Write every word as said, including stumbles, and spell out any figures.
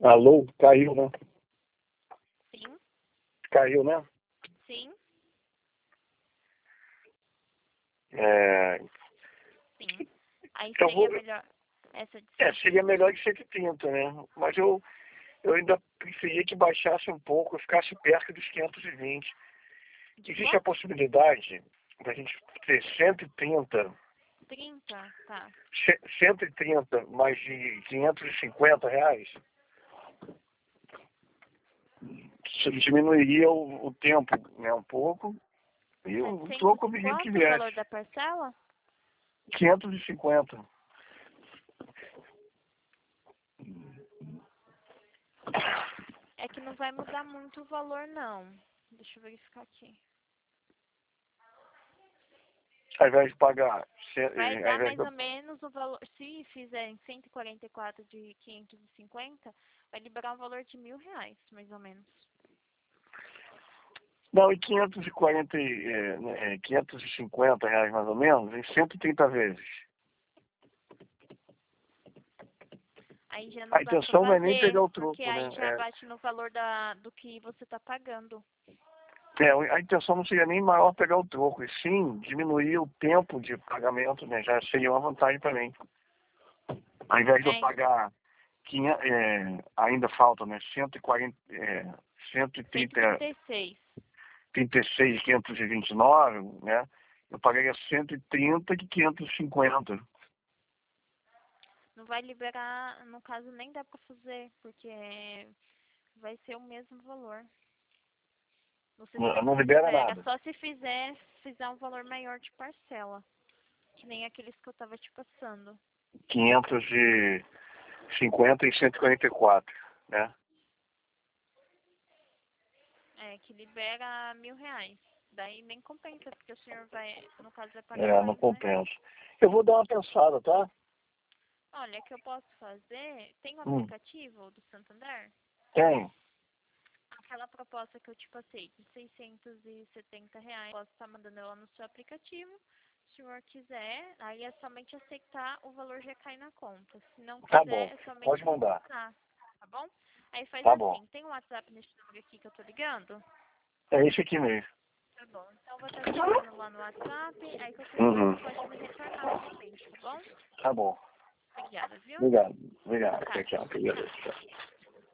Alô? Caiu, né? Sim, Caiu, né? sim, É, sim. Aí eu seria vou, melhor essa de é, cento e seria trinta. melhor de cento e trinta, né? Mas eu, eu ainda preferia que baixasse um pouco, ficasse perto dos quinhentos e vinte. De Existe a quanto? possibilidade da gente ter cento e trinta, Trinta, tá. ce- cento e trinta mais de quinhentos e cinquenta reais? Isso diminuiria o, o tempo, né, um pouco, e o, o Setecentos troco e viria que quanto o viesse. valor da parcela? quinhentos e cinquenta. É que não vai mudar muito o valor, não. Deixa eu verificar aqui. Ao invés de pagar, ce- Vai eh, ao dar invés mais de ou menos o valor. Se fizerem cento e quarenta e quatro de quinhentos e cinquenta, vai liberar um valor de mil reais, mais ou menos. Não, e quinhentos e quarenta, é, né, é, quinhentos e cinquenta reais mais ou menos, em cento e trinta vezes. Aí já A não dá pra intenção não é nem fazer, pegar o porque troco, aí né? já bate no valor da, do que você tá pagando. É, é, a intenção não seria nem maior pegar o troco, e sim diminuir o tempo de pagamento, né? Já seria uma vantagem para mim. Ao invés de eu É, pagar, quinhentos, é, ainda falta, né? cento e quarenta, é, cento e cento e trinta, trinta e seis. trinta e seis, quinhentos e vinte e nove, né? Eu pagaria cento e trinta de quinhentos e cinquenta. Não vai liberar, no caso nem dá pra fazer, porque vai ser o mesmo valor. Você Não, não sempre libera libera, nada. só se fizer, fizer um valor maior de parcela. Que nem aqueles que eu tava te passando. quinhentos e cinquenta e cento e quarenta e quatro, né? É, que libera mil reais. Daí nem compensa, porque o senhor vai, no caso, vai pagar É, não mais, né? compensa. Eu vou dar uma pensada, tá? Olha, o que eu posso fazer, tem um Hum, aplicativo do Santander? tem. Aquela proposta que eu te passei de seiscentos e setenta reais, posso estar mandando ela no seu aplicativo. Se o senhor quiser, aí é somente aceitar, o valor já cai na conta. Se não Tá bom. quiser, é Pode somente mandar. retornar, tá bom? Aí faz Tá bom. assim, tem um WhatsApp nesse número aqui que eu tô ligando? É esse aqui mesmo. Tá bom, então eu vou estar te chamando lá no WhatsApp, aí qualquer coisa Uhum. você pode me retornar novamente, tá bom? Tá bom. Obrigada, viu? Obrigado. Boa Obrigado. Tchau, tarde. tchau. Tchau. Obrigado. Tchau.